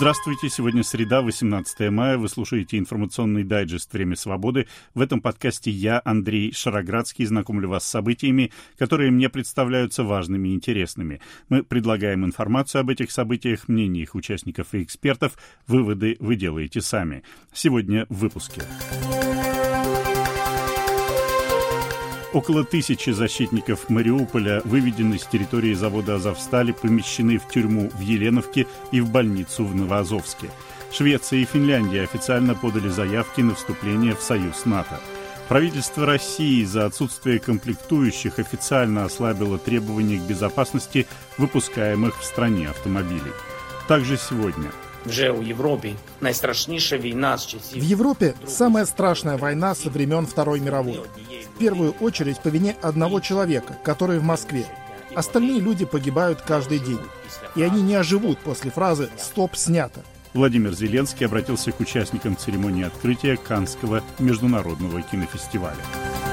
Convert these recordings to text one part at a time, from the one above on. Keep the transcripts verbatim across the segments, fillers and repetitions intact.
Здравствуйте, сегодня среда, восемнадцатое мая, вы слушаете информационный дайджест «Время свободы». В этом подкасте я, Андрей Шароградский, знакомлю вас с событиями, которые мне представляются важными и интересными. Мы предлагаем информацию об этих событиях, мнения их участников и экспертов, выводы вы делаете сами. Сегодня в выпуске. Около тысячи защитников Мариуполя выведены с территории завода «Азовсталь», помещены в тюрьму в Еленовке и в больницу в Новоазовске. Швеция и Финляндия официально подали заявки на вступление в союз НАТО. Правительство России из-за отсутствия комплектующих официально ослабило требования к безопасности выпускаемых в стране автомобилей. Также сегодня... В Европе найстрашніша война с часів... В Европе самая страшная война со времен Второй мировой. В первую очередь по вине одного человека, который в Москве. Остальные люди погибают каждый день. И они не оживут после фразы «Стоп, снято». Владимир Зеленский обратился к участникам церемонии открытия Каннского международного кинофестиваля.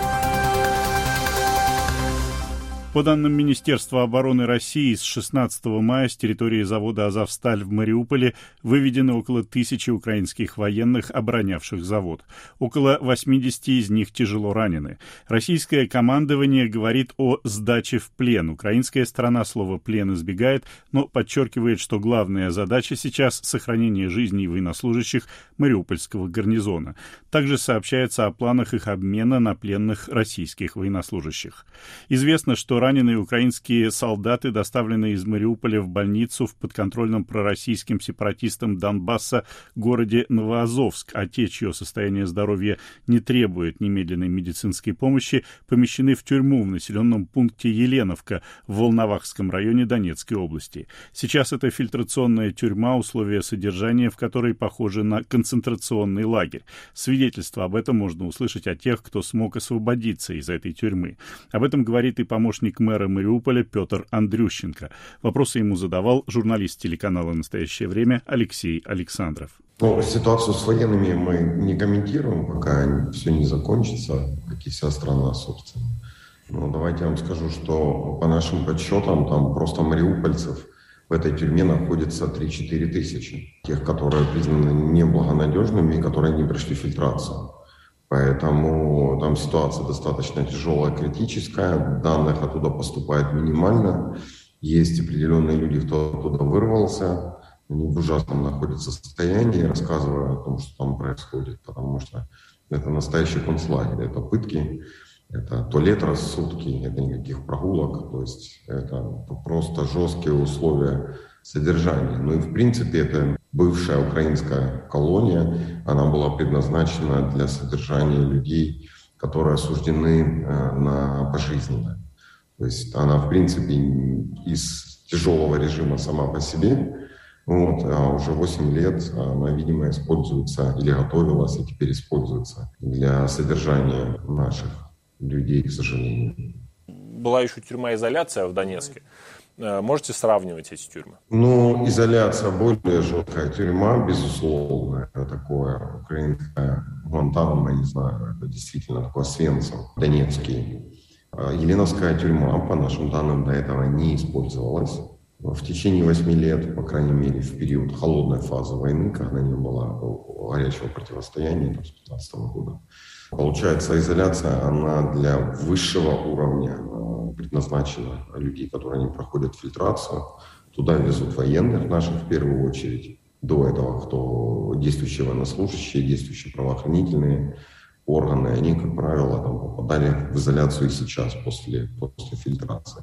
По данным Министерства обороны России, с шестнадцатого мая с территории завода «Азовсталь» в Мариуполе выведены около тысячи украинских военных, оборонявших завод. Около восьмидесяти из них тяжело ранены. Российское командование говорит о сдаче в плен. Украинская сторона слово «плен» избегает, но подчеркивает, что главная задача сейчас — сохранение жизней военнослужащих Мариупольского гарнизона. Также сообщается о планах их обмена на пленных российских военнослужащих. Известно, что раненые украинские солдаты доставлены из Мариуполя в больницу в подконтрольном пророссийским сепаратистам Донбасса городе Новоазовск, а те, чье состояние здоровья не требует немедленной медицинской помощи, помещены в тюрьму в населенном пункте Еленовка в Волновахском районе Донецкой области. Сейчас это фильтрационная тюрьма, условия содержания в которой похожи на концентрационный лагерь. Свидетельство об этом можно услышать от тех, кто смог освободиться из этой тюрьмы. Об этом говорит и помощник мэра Мариуполя Петр Андрющенко. Вопросы ему задавал журналист телеканала «Настоящее время» Алексей Александров. Ну, ситуацию с военными мы не комментируем, пока все не закончится, как и вся страна, собственно. Но давайте я вам скажу, что по нашим подсчетам там просто мариупольцев в этой тюрьме находится три-четыре тысячи. Тех, которые признаны неблагонадежными и которые не прошли фильтрацию. Поэтому там ситуация достаточно тяжелая, критическая. Данных оттуда поступает минимально. Есть определенные люди, кто оттуда вырвался. Они в ужасном находятся состоянии, рассказывая о том, что там происходит. Потому что это настоящий концлагерь. Это пытки, это туалет раз в сутки, это никаких прогулок. То есть это просто жесткие условия содержания. Ну и в принципе это бывшая украинская колония, она была предназначена для содержания людей, которые осуждены на пожизненно. То есть она в принципе из тяжелого режима сама по себе, вот, а уже восемь лет она, видимо, используется или готовилась, и теперь используется для содержания наших людей, к сожалению. Была еще тюрьма-изоляция в Донецке. Можете сравнивать эти тюрьмы? Ну, изоляция более жесткая, тюрьма, безусловно, это такое украинское Гуантанамо, не знаю, это действительно такой Освенцим, Донецкий. Еленовская тюрьма, по нашим данным, до этого не использовалась. В течение восьми лет, по крайней мере, в период холодной фазы войны, когда не было горячего противостояния, там, с пятнадцатого года, получается, изоляция, она для высшего уровня предназначена людей, которые не проходят фильтрацию. Туда везут военных наших в первую очередь. До этого, кто действующие военнослужащие, действующие правоохранительные органы, они, как правило, там, попадали в изоляцию и сейчас, после, после фильтрации.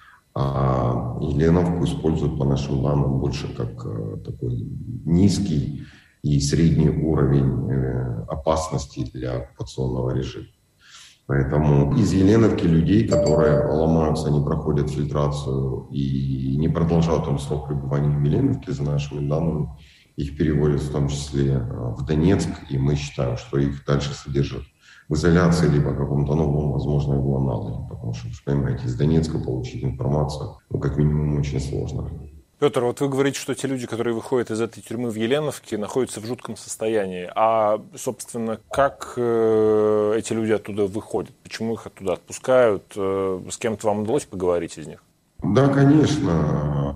А Еленовку используют, по нашим данным, больше как такой низкий и средний уровень опасности для оккупационного режима. Поэтому из Еленовки людей, которые ломаются, не проходят фильтрацию и не продолжают там срок пребывания в Еленовке, за нашими данными, их переводят в том числе в Донецк, и мы считаем, что их дальше содержат в изоляции, либо каком-то новом, возможно, его аналоге. Потому что, вы понимаете, из Донецка получить информацию, ну, как минимум, очень сложно. Петр, вот вы говорите, что те люди, которые выходят из этой тюрьмы в Еленовке, находятся в жутком состоянии. А, собственно, как э, эти люди оттуда выходят? Почему их оттуда отпускают? Э, с кем-то вам удалось поговорить из них? Да, конечно.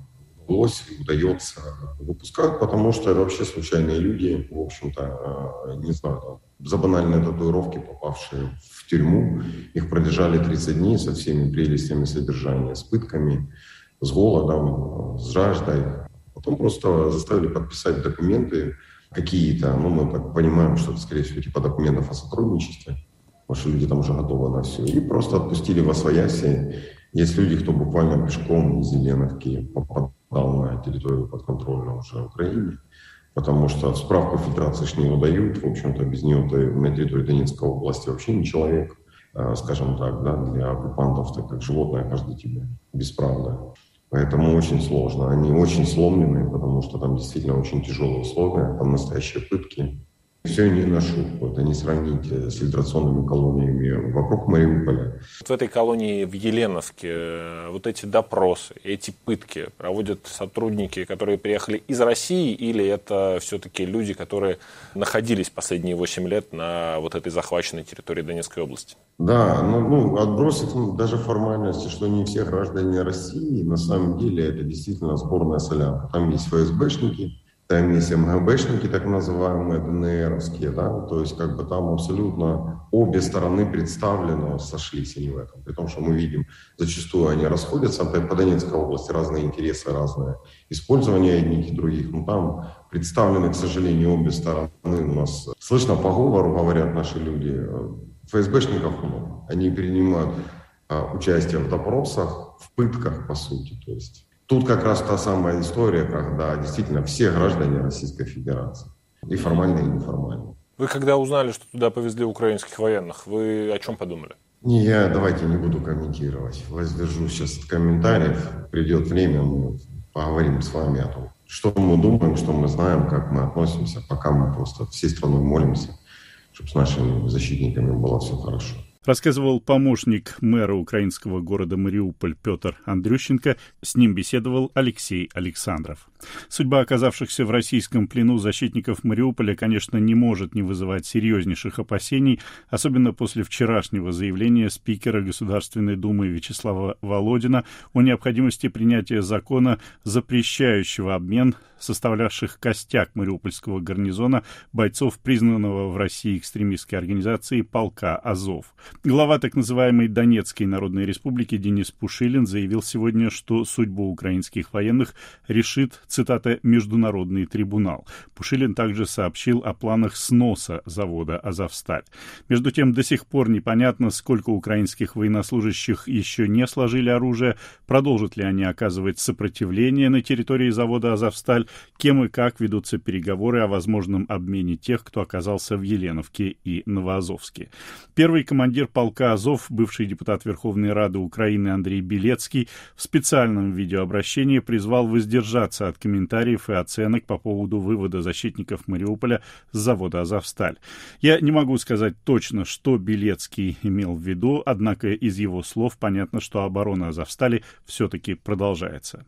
удалось, удается выпускать, потому что это вообще случайные люди, в общем-то, не знаю, за банальные татуировки, попавшие в тюрьму, их продержали тридцать дней со всеми прелестями содержания, с пытками, с голодом, с жаждой. Потом просто заставили подписать документы какие-то, ну, мы так понимаем, что это, скорее всего, типа документов о сотрудничестве, потому что люди там уже готовы на все, и просто отпустили восвояси. Есть люди, кто буквально пешком из Еленовки попадал на территорию подконтрольную уже Украине, потому что справку фильтрации ж не выдают, в общем-то, без нее ты на территории Донецкой области вообще не человек, скажем так, да, для оккупантов, так как животное каждый тебе бесправное. Поэтому очень сложно. Они очень сломлены, потому что там действительно очень тяжелые условия, там настоящие пытки. Все не на шутку. Это не сравнить с фильтрационными колониями вокруг Мариуполя. В этой колонии в Еленовке вот эти допросы, эти пытки проводят сотрудники, которые приехали из России, или это все-таки люди, которые находились последние восемь лет на вот этой захваченной территории Донецкой области? Да, ну, ну отбросить ну, даже формальности, что не все граждане России, на самом деле это действительно сборная солянка. Там есть ФСБшники, там есть МГБшники, так называемые, ДНРовские, да, то есть как бы там абсолютно обе стороны представлены, сошлись они в этом, при том, что мы видим, зачастую они расходятся, по Донецкой области разные интересы, разное использование одних и других, но там представлены, к сожалению, обе стороны у нас. Слышно по говору, говорят наши люди, ФСБшников много, они принимают а, участие в допросах, в пытках, по сути, то есть. Тут как раз та самая история, когда действительно все граждане Российской Федерации, и формальные, и неформальные. Вы когда узнали, что туда повезли украинских военных, вы о чем подумали? Не, я давайте не буду комментировать. Воздержусь сейчас от комментариев. Придет время, мы поговорим с вами о том, что мы думаем, что мы знаем, как мы относимся, пока мы просто всей страной молимся, чтобы с нашими защитниками было все хорошо. Рассказывал помощник мэра украинского города Мариуполь Петр Андрющенко. С ним беседовал Алексей Александров. Судьба оказавшихся в российском плену защитников Мариуполя, конечно, не может не вызывать серьезнейших опасений, особенно после вчерашнего заявления спикера Государственной Думы Вячеслава Володина о необходимости принятия закона, запрещающего обмен составлявших костяк мариупольского гарнизона бойцов признанного в России экстремистской организации полка «Азов». Глава так называемой Донецкой Народной Республики Денис Пушилин заявил сегодня, что судьбу украинских военных решит, цитата, «международный трибунал». Пушилин также сообщил о планах сноса завода «Азовсталь». Между тем, до сих пор непонятно, сколько украинских военнослужащих еще не сложили оружие, продолжат ли они оказывать сопротивление на территории завода «Азовсталь», кем и как ведутся переговоры о возможном обмене тех, кто оказался в Еленовке и Новоазовске. Первый командир полка «Азов», бывший депутат Верховной Рады Украины Андрей Белецкий, в специальном видеообращении призвал воздержаться от комментариев и оценок по поводу вывода защитников Мариуполя с завода «Азовсталь». Я не могу сказать точно, что Белецкий имел в виду, однако из его слов понятно, что оборона «Азовстали» все-таки продолжается.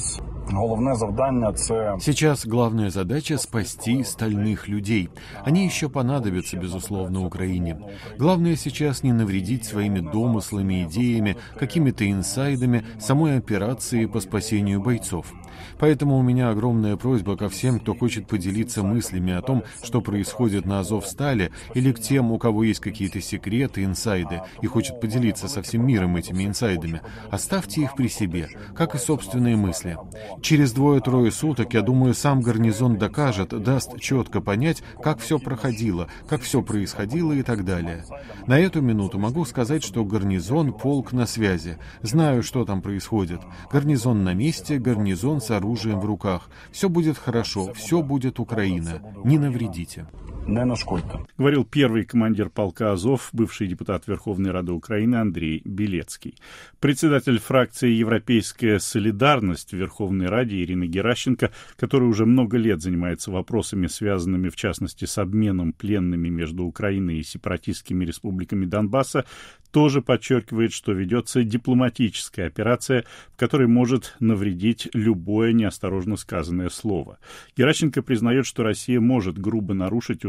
Сейчас главная задача — спасти стальных людей. Они еще понадобятся, безусловно, Украине. Главное сейчас не навредить своими домыслами, идеями, какими-то инсайдами самой операции по спасению бойцов. Поэтому у меня огромная просьба ко всем, кто хочет поделиться мыслями о том, что происходит на Азовстале, или к тем, у кого есть какие-то секреты, инсайды, и хочет поделиться со всем миром этими инсайдами. Оставьте их при себе, как и собственные мысли. Через двое-трое суток, я думаю, сам гарнизон докажет, даст четко понять, как все проходило, как все происходило и так далее. На эту минуту могу сказать, что гарнизон, полк на связи. Знаю, что там происходит. Гарнизон на месте, гарнизон с оружием в руках. Все будет хорошо, все будет Украина. Не навредите. Говорил первый командир полка «Азов», бывший депутат Верховной Рады Украины Андрей Белецкий. Председатель фракции «Европейская солидарность» в Верховной Раде Ирина Геращенко, которая уже много лет занимается вопросами, связанными в частности с обменом пленными между Украиной и сепаратистскими республиками Донбасса, тоже подчеркивает, что ведется дипломатическая операция, в которой может навредить любое неосторожно сказанное слово. Геращенко признает, что Россия может грубо нарушить уже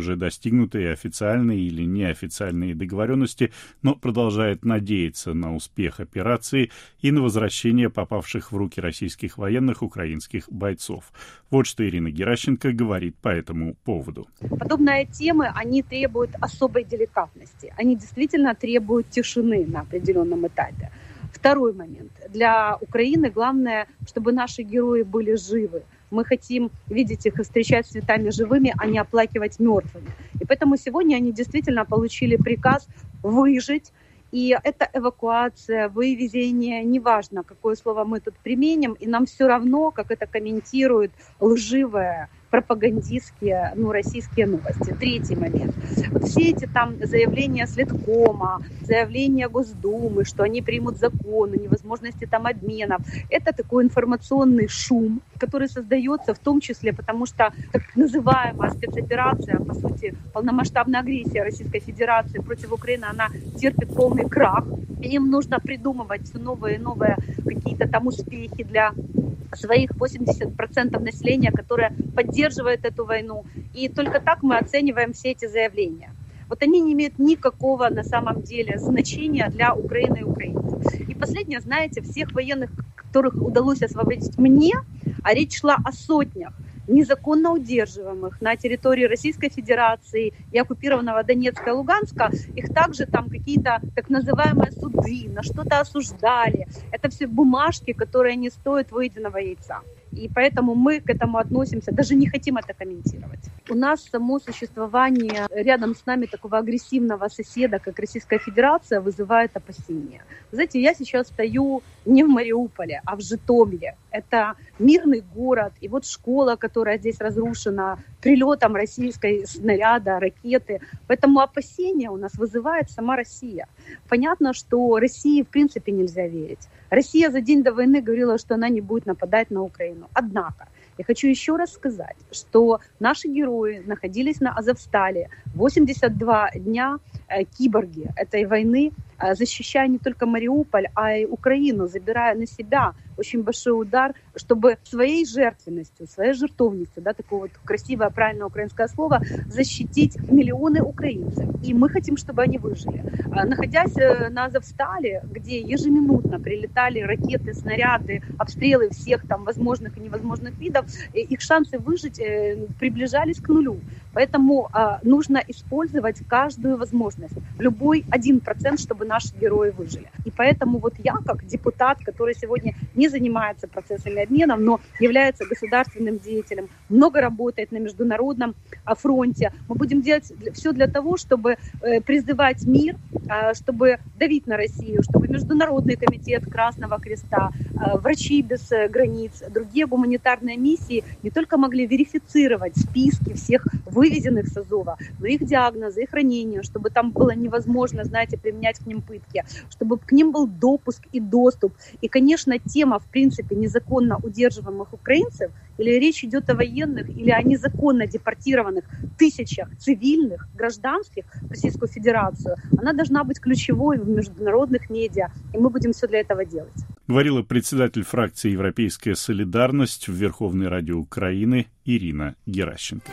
уже достигнутые официальные или неофициальные договоренности, но продолжает надеяться на успех операции и на возвращение попавших в руки российских военных украинских бойцов. Вот что Ирина Геращенко говорит по этому поводу. Подобные темы, они требуют особой деликатности. Они действительно требуют тишины на определенном этапе. Второй момент. Для Украины главное, чтобы наши герои были живы. Мы хотим видеть их и встречать с цветами живыми, а не оплакивать мертвыми. И поэтому сегодня они действительно получили приказ выжить. И это эвакуация, вывезение, неважно, какое слово мы тут применим, и нам все равно, как это комментируют лживое, пропагандистские, ну, российские новости. Третий момент. Вот все эти там заявления Следкома, заявления Госдумы, что они примут законы, невозможности там обменов. Это такой информационный шум, который создается в том числе, потому что так называемая спецоперация, по сути, полномасштабная агрессия Российской Федерации против Украины, она терпит полный крах. И им нужно придумывать все новые и новые какие-то там успехи для своих восемьдесят процентов населения, которое поддерживает эту войну. И только так мы оцениваем все эти заявления. Вот они не имеют никакого на самом деле значения для Украины и украинцев. И последнее, знаете, всех военных, которых удалось освободить мне, а речь шла о сотнях незаконно удерживаемых на территории Российской Федерации и оккупированного Донецка и Луганска, их также там какие-то так называемые суды, на что-то осуждали. Это все бумажки, которые не стоят выеденного яйца. И поэтому мы к этому относимся, даже не хотим это комментировать. У нас само существование рядом с нами такого агрессивного соседа, как Российская Федерация, вызывает опасения. Знаете, я сейчас стою не в Мариуполе, а в Житомире. Это мирный город, и вот школа, которая здесь разрушена прилетом российской снаряда, ракеты. Поэтому опасения у нас вызывает сама Россия. Понятно, что России в принципе нельзя верить. Россия за день до войны говорила, что она не будет нападать на Украину. Однако, я хочу еще раз сказать, что наши герои находились на Азовстале восемьдесят два дня, э, киборги этой войны, э, защищая не только Мариуполь, а и Украину, забирая на себя очень большой удар, чтобы своей жертвенностью, своей жертовностью, да, такое вот красивое, правильное украинское слово, защитить миллионы украинцев. И мы хотим, чтобы они выжили. Э, находясь э, на Азовстале, где ежеминутно прилетали ракеты, снаряды, обстрелы всех там возможных и невозможных видов, их шансы выжить приближались к нулю. Поэтому э, нужно использовать каждую возможность, любой один процент, чтобы наши герои выжили. И поэтому вот я, как депутат, который сегодня не занимается процессами обменов, но является государственным деятелем, много работает на международном э, фронте, мы будем делать все для того, чтобы э, призывать мир, э, чтобы давить на Россию, чтобы Международный комитет Красного Креста, э, Врачи без границ, другие гуманитарные миссии не только могли верифицировать списки всех вывезенных с Азова, но их диагнозы, их ранения, чтобы там было невозможно, знаете, применять к ним пытки, чтобы к ним был допуск и доступ. И, конечно, тема, в принципе, незаконно удерживаемых украинцев, или речь идет о военных, или о незаконно депортированных тысячах цивильных, гражданских в Российскую Федерацию, она должна быть ключевой в международных медиа, и мы будем все для этого делать. Говорила председатель фракции «Европейская солидарность» в Верховной Раде Украины Ирина Геращенко.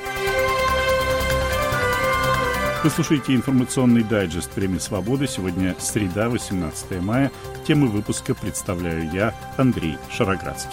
Вы слушаете информационный дайджест «Время свободы». Сегодня среда, восемнадцатое мая. Темы выпуска представляю я, Андрей Шароградский.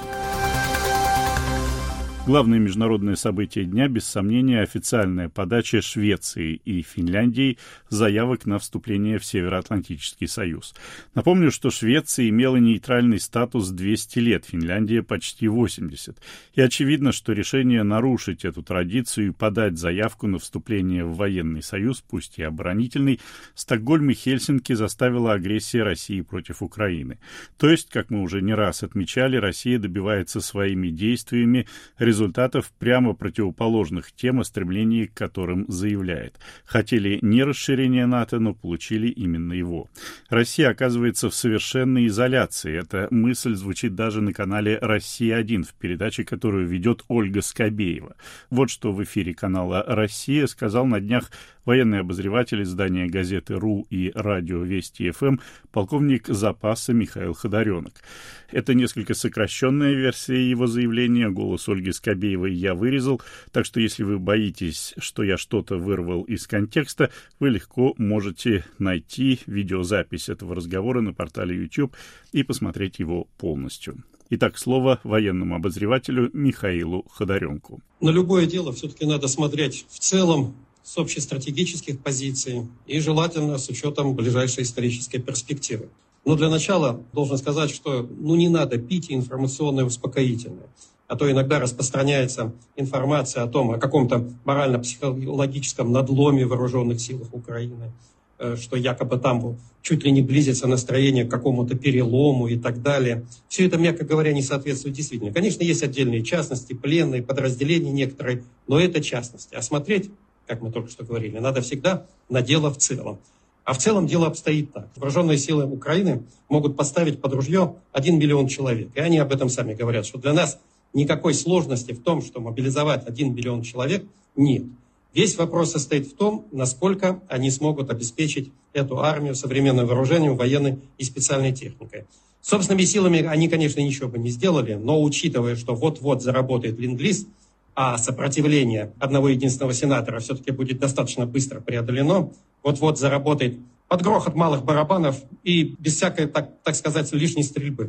Главное международное событие дня, без сомнения, официальная подача Швеции и Финляндии заявок на вступление в Североатлантический союз. Напомню, что Швеция имела нейтральный статус двести лет, Финляндия почти восемьдесят. И очевидно, что решение нарушить эту традицию и подать заявку на вступление в военный союз, пусть и оборонительный, Стокгольм и Хельсинки заставила агрессия России против Украины. То есть, как мы уже не раз отмечали, Россия добивается своими действиями результатов прямо противоположных тем, о стремлении к которым заявляет. Хотели не расширение НАТО, но получили именно его. Россия оказывается в совершенной изоляции. Эта мысль звучит даже на канале «Россия-один» в передаче, которую ведет Ольга Скобеева. Вот что в эфире канала «Россия» сказал на днях военный обозреватель издания газеты РУ и радио Вести ФМ, полковник запаса Михаил Ходоренок. Это несколько сокращенная версия его заявления. Голос Ольги Скобеевой я вырезал, так что если вы боитесь, что я что-то вырвал из контекста, вы легко можете найти видеозапись этого разговора на портале YouTube и посмотреть его полностью. Итак, слово военному обозревателю Михаилу Ходоренку. На любое дело все-таки надо смотреть в целом с общестратегических позиций и желательно с учетом ближайшей исторической перспективы. Но для начала должен сказать, что ну, не надо пить информационное успокоительное. А то иногда распространяется информация о том, о каком-то морально-психологическом надломе в вооруженных силах Украины, что якобы там чуть ли не близится настроение к какому-то перелому и так далее. Все это, мягко говоря, не соответствует действительно. Конечно, есть отдельные частности, пленные, подразделения некоторые, но это частности. А смотреть, как мы только что говорили, надо всегда на дело в целом. А в целом дело обстоит так. Вооруженные силы Украины могут поставить под ружье один миллион человек. И они об этом сами говорят, что для нас никакой сложности в том, что мобилизовать один миллион человек, нет. Весь вопрос состоит в том, насколько они смогут обеспечить эту армию современным вооружением, военной и специальной техникой. Собственными силами они, конечно, ничего бы не сделали, но учитывая, что вот-вот заработает ленд-лиз, а сопротивление одного единственного сенатора все-таки будет достаточно быстро преодолено, вот-вот заработает под грохот малых барабанов и без всякой, так, так сказать, лишней стрельбы.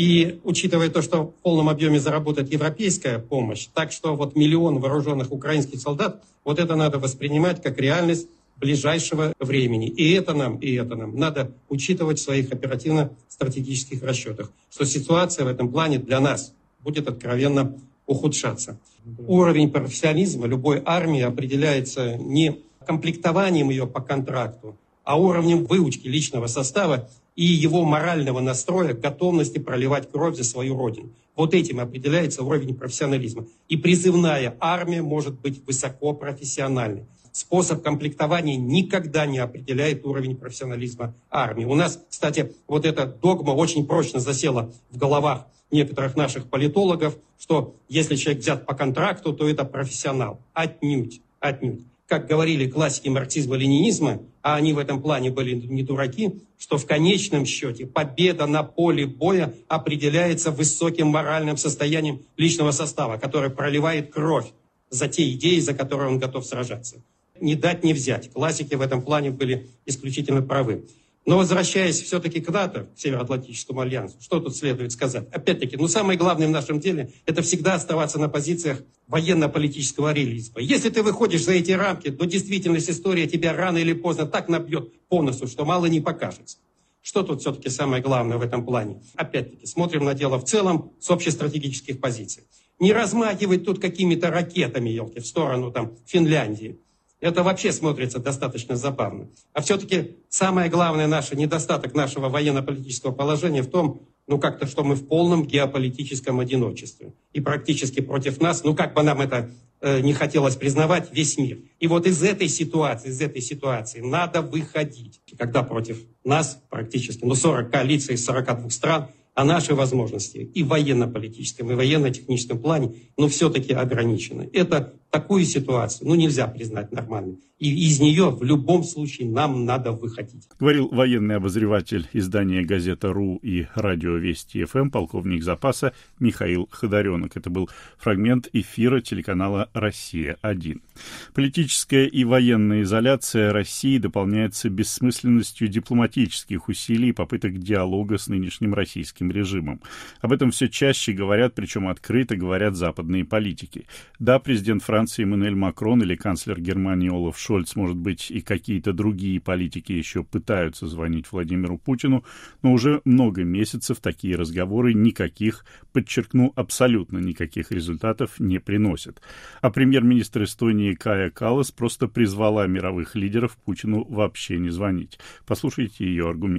И учитывая то, что в полном объеме заработает европейская помощь, так что вот миллион вооруженных украинских солдат, вот это надо воспринимать как реальность ближайшего времени. И это нам, и это нам надо учитывать в своих оперативно-стратегических расчетах, что ситуация в этом плане для нас будет откровенно ухудшаться. Уровень профессионализма любой армии определяется не комплектованием ее по контракту, а уровнем выучки личного состава и его морального настроя, готовности проливать кровь за свою родину. Вот этим определяется уровень профессионализма. И призывная армия может быть высокопрофессиональной. Способ комплектования никогда не определяет уровень профессионализма армии. У нас, кстати, вот эта догма очень прочно засела в головах некоторых наших политологов, что если человек взят по контракту, то это профессионал. Отнюдь, отнюдь. Как говорили классики марксизма-ленинизма, а они в этом плане были не дураки, что в конечном счете победа на поле боя определяется высоким моральным состоянием личного состава, который проливает кровь за те идеи, за которые он готов сражаться. Не дать, не взять. Классики в этом плане были исключительно правы. Но возвращаясь все-таки к НАТО, к Североатлантическому альянсу, что тут следует сказать? Опять-таки, ну самое главное в нашем деле – это всегда оставаться на позициях военно-политического реализма. Если ты выходишь за эти рамки, то действительность история тебя рано или поздно так набьет по носу, что мало не покажется. Что тут все-таки самое главное в этом плане? Опять-таки, смотрим на дело в целом с общестратегических позиций. Не размахивать тут какими-то ракетами, елки, в сторону там Финляндии. Это вообще смотрится достаточно забавно. А все-таки самое главное наше недостаток нашего военно-политического положения в том, ну как-то, что мы в полном геополитическом одиночестве. И практически против нас, ну как бы нам это э, не хотелось признавать, весь мир. И вот из этой ситуации, из этой ситуации надо выходить. Когда против нас практически, ну сорок коалиций из сорока двух стран, а наши возможности и в военно-политическом, и в военно-техническом плане, но все-таки ограничены. Это такую ситуацию, ну, нельзя признать нормальной. И из нее в любом случае нам надо выходить. Говорил военный обозреватель издания газета РУ и радио Вести ФМ, полковник запаса Михаил Ходоренок. Это был фрагмент эфира телеканала «Россия-один». Политическая и военная изоляция России дополняется бессмысленностью дипломатических усилий и попыток диалога с нынешним российским режимом. Об этом все чаще говорят, причем открыто говорят западные политики. Да, президент Франции Эммануэль Макрон или канцлер Германии Олаф Шольц, может быть, и какие-то другие политики еще пытаются звонить Владимиру Путину, но уже много месяцев такие разговоры никаких, подчеркну, абсолютно никаких результатов не приносят. А премьер-министр Эстонии Кая Каллас просто призвала мировых лидеров Путину вообще не звонить. Послушайте ее аргументы.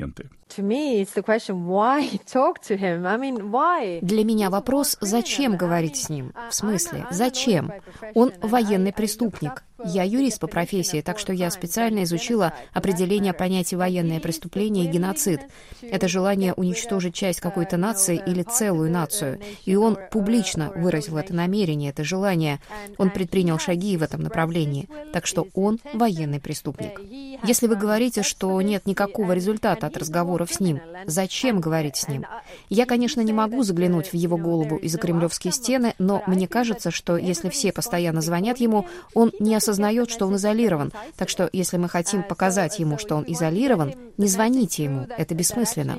Для меня вопрос, зачем говорить с ним? В смысле, зачем? Он военный преступник. Я юрист по профессии, так что я специально изучила определение понятий военное преступление и геноцид. Это желание уничтожить часть какой-то нации или целую нацию. И он публично выразил это намерение, это желание. Он предпринял шаги в этом направлении. Так что он военный преступник. Если вы говорите, что нет никакого результата от разговоров с ним, зачем говорить с ним? Я, конечно, не могу заглянуть в его голову и за кремлевские стены, но мне кажется, что если все постоянно звонят ему, он не осознает, что он изолирован. Так что, если мы хотим показать ему, что он изолирован, не звоните ему. Это бессмысленно.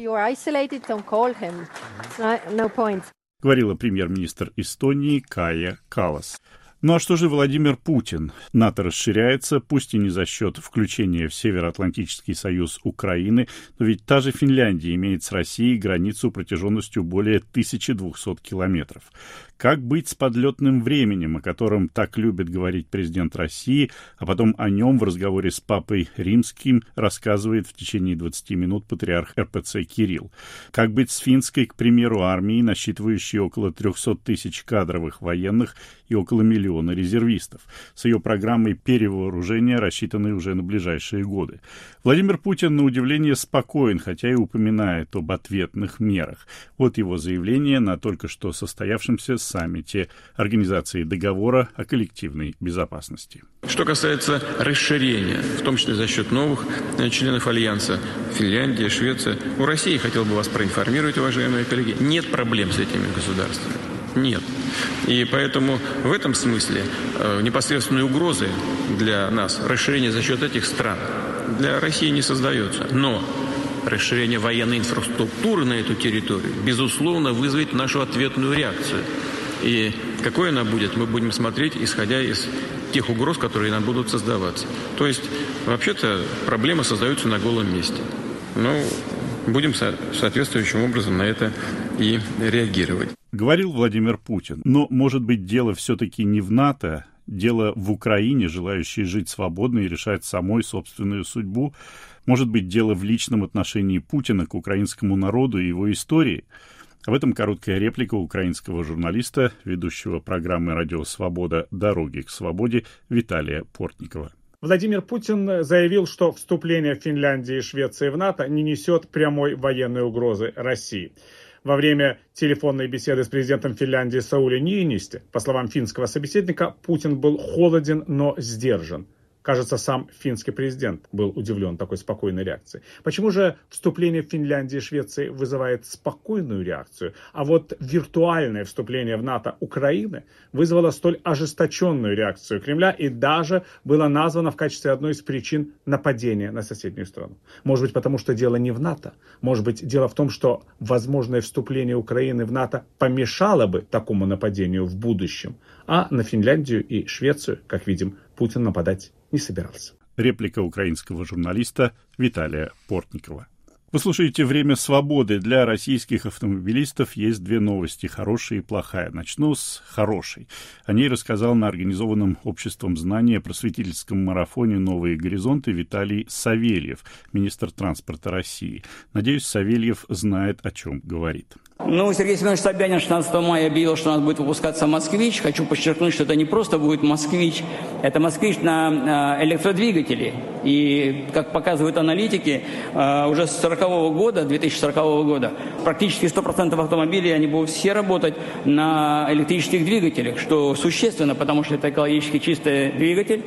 Говорила премьер-министр Эстонии Кая Каллас. Ну а что же Владимир Путин? НАТО расширяется, пусть и не за счет включения в Североатлантический союз Украины, но ведь та же Финляндия имеет с Россией границу протяженностью более тысячи двухсот километров. Как быть с подлетным временем, о котором так любит говорить президент России, а потом о нем в разговоре с папой Римским рассказывает в течение двадцати минут патриарх эр пэ цэ Кирилл? Как быть с финской, к примеру, армией, насчитывающей около трехсот тысяч кадровых военных и около миллиона резервистов, с ее программой перевооружения, рассчитанной уже на ближайшие годы? Владимир Путин, на удивление, спокоен, хотя и упоминает об ответных мерах. Вот его заявление на только что состоявшемся саммите Организации договора о коллективной безопасности. Что касается расширения, в том числе за счет новых членов Альянса, Финляндия, Швеция, у России, хотел бы вас проинформировать, уважаемые коллеги, нет проблем с этими государствами. Нет. И поэтому в этом смысле э, непосредственной угрозы для нас расширение за счет этих стран для России не создается. Но расширение военной инфраструктуры на эту территорию, безусловно, вызовет нашу ответную реакцию. И какой она будет, мы будем смотреть, исходя из тех угроз, которые нам будут создаваться. То есть, вообще-то, проблемы создаются на голом месте. Но будем со- соответствующим образом на это и реагировать. Говорил Владимир Путин. Но, может быть, дело все-таки не в НАТО, дело в Украине, желающей жить свободно и решать самой собственную судьбу. Может быть, дело в личном отношении Путина к украинскому народу и его истории. Об этом короткая реплика украинского журналиста, ведущего программы «Радио Свобода. Дороги к свободе» Виталия Портникова. Владимир Путин заявил, что вступление Финляндии и Швеции в НАТО не несет прямой военной угрозы России. Во время телефонной беседы с президентом Финляндии Саули Ниинисте, по словам финского собеседника, Путин был холоден, но сдержан. Кажется, сам финский президент был удивлен такой спокойной реакцией. Почему же вступление Финляндии и Швеции вызывает спокойную реакцию, а вот виртуальное вступление в НАТО Украины вызвало столь ожесточенную реакцию Кремля и даже было названо в качестве одной из причин нападения на соседнюю страну? Может быть, потому что дело не в НАТО? Может быть, дело в том, что возможное вступление Украины в НАТО помешало бы такому нападению в будущем, а на Финляндию и Швецию, как видим, Путин нападать не собирался. Реплика украинского журналиста Виталия Портникова. Вы слушаете «Время свободы». Для российских автомобилистов есть две новости, хорошая и плохая. Начну с хорошей. О ней рассказал на организованном Обществом знания просветительском марафоне «Новые горизонты» Виталий Савельев, министр транспорта России. Надеюсь, Савельев знает, о чем говорит. Ну, Сергей Семенович Собянин шестнадцатого мая объявил, что у нас будет выпускаться «Москвич». Хочу подчеркнуть, что это не просто будет «Москвич», это «Москвич» на электродвигателе. И, как показывают аналитики, уже с сорокового года, две тысячи сорокового года, практически сто процентов автомобилей, они будут все работать на электрических двигателях, что существенно, потому что это экологически чистый двигатель,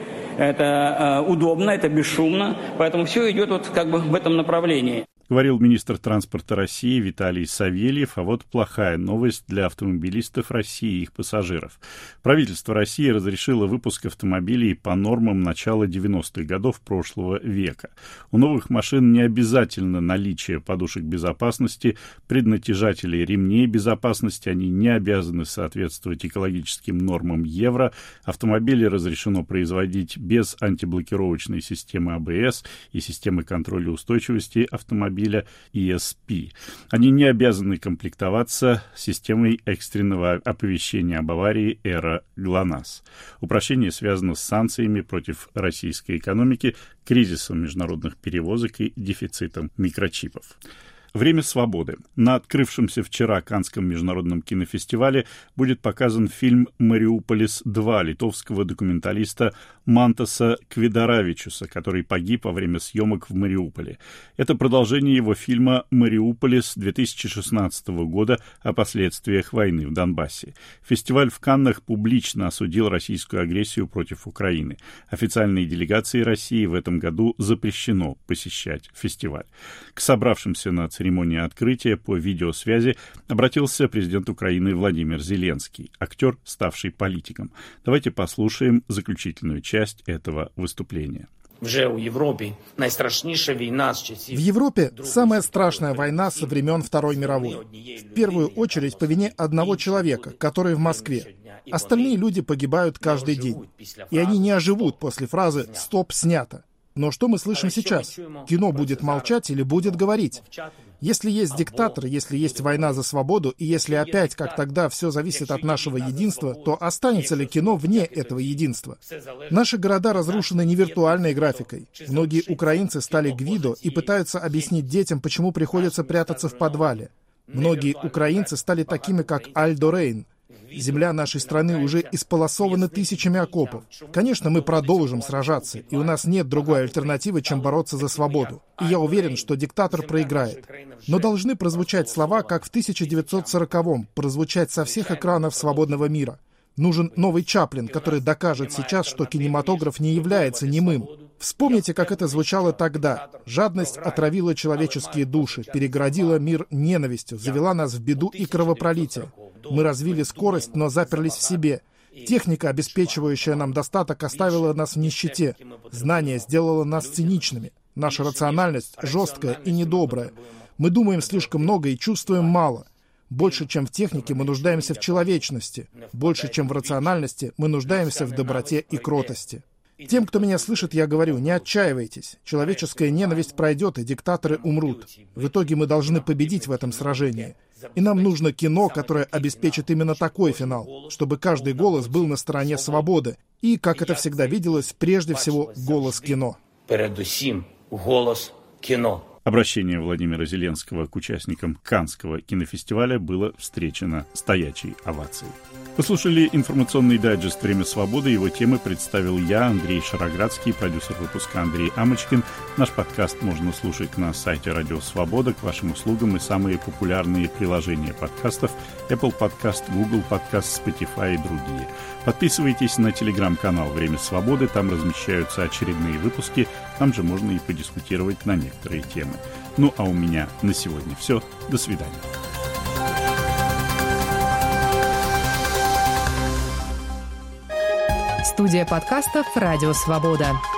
это удобно, это бесшумно, поэтому все идет вот как бы в этом направлении. Говорил министр транспорта России Виталий Савельев, а вот плохая новость для автомобилистов России и их пассажиров. Правительство России разрешило выпуск автомобилей по нормам начала девяностых годов прошлого века. У новых машин не обязательно наличие подушек безопасности, преднатяжателей ремней безопасности, они не обязаны соответствовать экологическим нормам Евро. Автомобили разрешено производить без антиблокировочной системы а бэ эс и системы контроля устойчивости автомобиля и эс пи. Они не обязаны комплектоваться системой экстренного оповещения об аварии «Эра ГЛОНАСС». Упрощение связано с санкциями против российской экономики, кризисом международных перевозок и дефицитом микрочипов. Время свободы. На открывшемся вчера Каннском международном кинофестивале будет показан фильм «Мариуполис два» литовского документалиста Мантаса Квидаравичуса, который погиб во время съемок в Мариуполе. Это продолжение его фильма «Мариуполис» две тысячи шестнадцатого года о последствиях войны в Донбассе. Фестиваль в Каннах публично осудил российскую агрессию против Украины. Официальной делегации России в этом году запрещено посещать фестиваль. К собравшимся на церемонии открытия по видеосвязи обратился президент Украины Владимир Зеленский, актер, ставший политиком. Давайте послушаем заключительную часть этого выступления. В Европе самая страшная война со времен Второй мировой. В первую очередь по вине одного человека, который в Москве. Остальные люди погибают каждый день. И они не оживут после фразы «стоп, снято». Но что мы слышим сейчас? Кино будет молчать или будет говорить? Если есть диктатор, если есть война за свободу, и если опять, как тогда, все зависит от нашего единства, то останется ли кино вне этого единства? Наши города разрушены не виртуальной графикой. Многие украинцы стали Гвидо и пытаются объяснить детям, почему приходится прятаться в подвале. Многие украинцы стали такими, как Альдо Рейн. Земля нашей страны уже исполосована тысячами окопов. Конечно, мы продолжим сражаться, и у нас нет другой альтернативы, чем бороться за свободу. И я уверен, что диктатор проиграет. Но должны прозвучать слова, как в тысяча девятьсот сороковом, прозвучать со всех экранов свободного мира. Нужен новый Чаплин, который докажет сейчас, что кинематограф не является немым. Вспомните, как это звучало тогда. Жадность отравила человеческие души, перегородила мир ненавистью, завела нас в беду и кровопролитие. Мы развили скорость, но заперлись в себе. Техника, обеспечивающая нам достаток, оставила нас в нищете. Знание сделало нас циничными. Наша рациональность жесткая и недобрая. Мы думаем слишком много и чувствуем мало. Больше, чем в технике, мы нуждаемся в человечности. Больше, чем в рациональности, мы нуждаемся в доброте и кротости. Тем, кто меня слышит, я говорю, не отчаивайтесь. Человеческая ненависть пройдет, и диктаторы умрут. В итоге мы должны победить в этом сражении. И нам нужно кино, которое обеспечит именно такой финал, чтобы каждый голос был на стороне свободы. И, как это всегда виделось, прежде всего, голос кино. Передусім, голос кино. Обращение Владимира Зеленского к участникам Каннского кинофестиваля было встречено стоячей овацией. Послушали информационный дайджест «Время свободы». Его темы представил я, Андрей Шароградский, продюсер выпуска Андрей Амочкин. Наш подкаст можно слушать на сайте Радио Свобода. К вашим услугам и самые популярные приложения подкастов Apple Podcast, Google Podcast, Spotify и другие. Подписывайтесь на телеграм-канал «Время свободы». Там размещаются очередные выпуски. Там же можно и подискутировать на некоторые темы. Ну а у меня на сегодня все. До свидания. Студия подкастов «Радио Свобода».